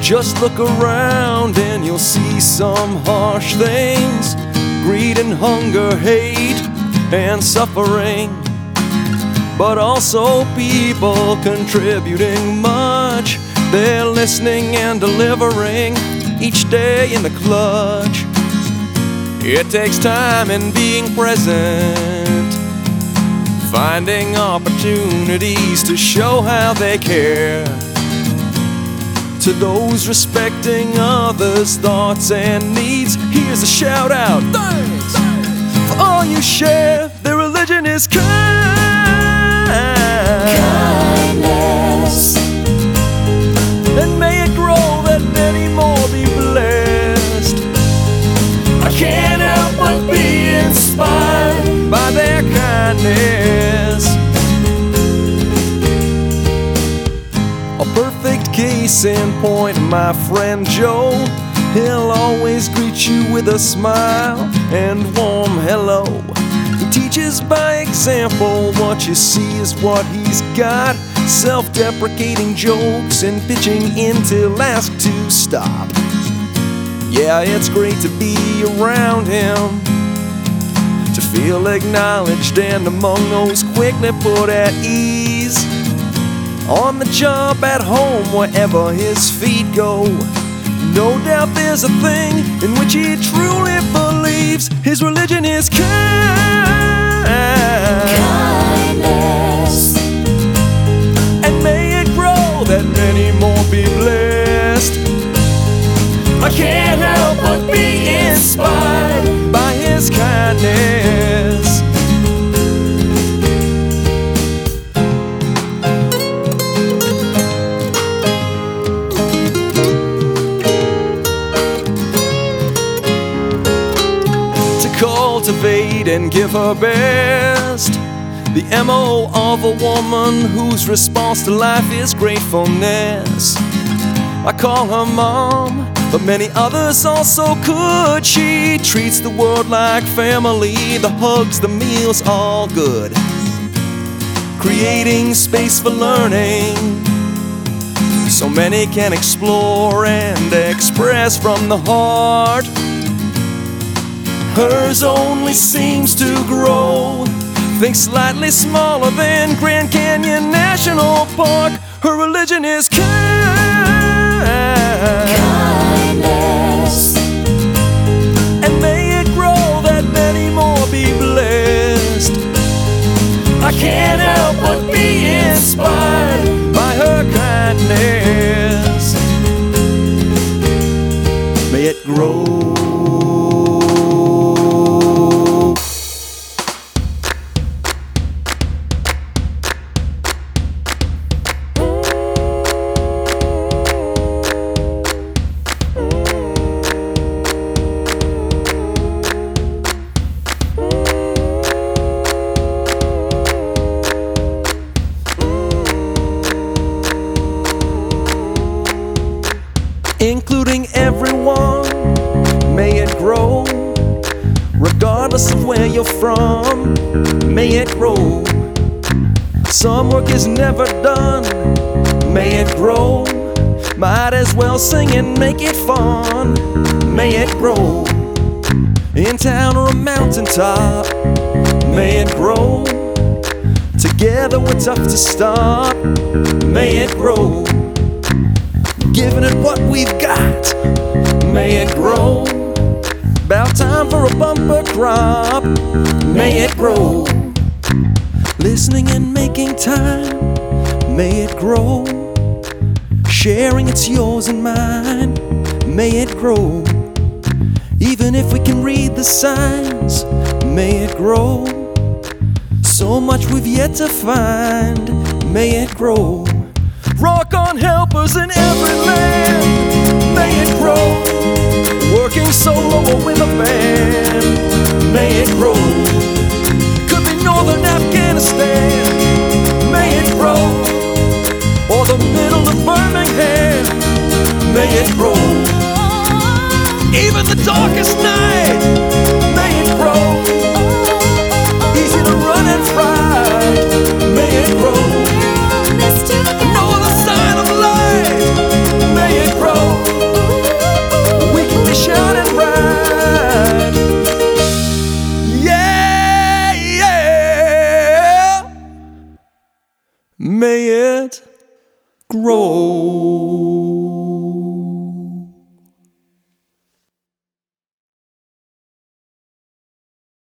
Just look around and you'll see some harsh things: greed and hunger, hate and suffering, but also people contributing much. They're listening and delivering each day in the clutch. It takes time and being present, finding opportunities to show how they care. To those respecting others' thoughts and needs, here's a shout out: thanks for all you share. Their religion is kindness, and may it grow that many more be blessed. I can't help but be inspired by their kindness. A perfect case in point, my friend Joe. He'll always greet you with a smile and warm hello. He teaches by example. What you see is what he's got. Self-deprecating jokes and pitching in till asked to stop. Yeah, it's great to be around him, to feel acknowledged and among those quickly put at ease. On the job, at home, wherever his feet go, no doubt there's a thing in which he truly believes. His religion is kindness, and may it grow that many more be blessed. I can't help but be inspired by his kindness. Cultivate and give her best, the MO of a woman whose response to life is gratefulness. I call her mom, but many others also could. She treats the world like family, the hugs, the meals, all good. Creating space for learning, so many can explore and express from the heart. Hers only seems to grow, think slightly smaller than Grand Canyon National Park. Her religion is kindness, and may it grow that many more be blessed. I can't help but be inspired by her kindness. May it grow. Including everyone, may it grow. Regardless of where you're from, may it grow. Some work is never done, may it grow. Might as well sing and make it fun, may it grow. In town or a mountaintop, may it grow. Together we're tough to stop, may it grow. Giving it what we've got, may it grow. About time for a bumper crop, may it grow. Listening and making time, may it grow. Sharing it's yours and mine, may it grow. Even if we can read the signs, may it grow. So much we've yet to find, may it grow. Rock on helpers in every land, may it grow. Working solo or with a band, may it grow. Could be northern Afghanistan, may it grow. Or the middle of Birmingham, may it grow. Even the darkest night, may it grow. Easy to run and fry, may it grow. No other sign of life, may it grow. grow.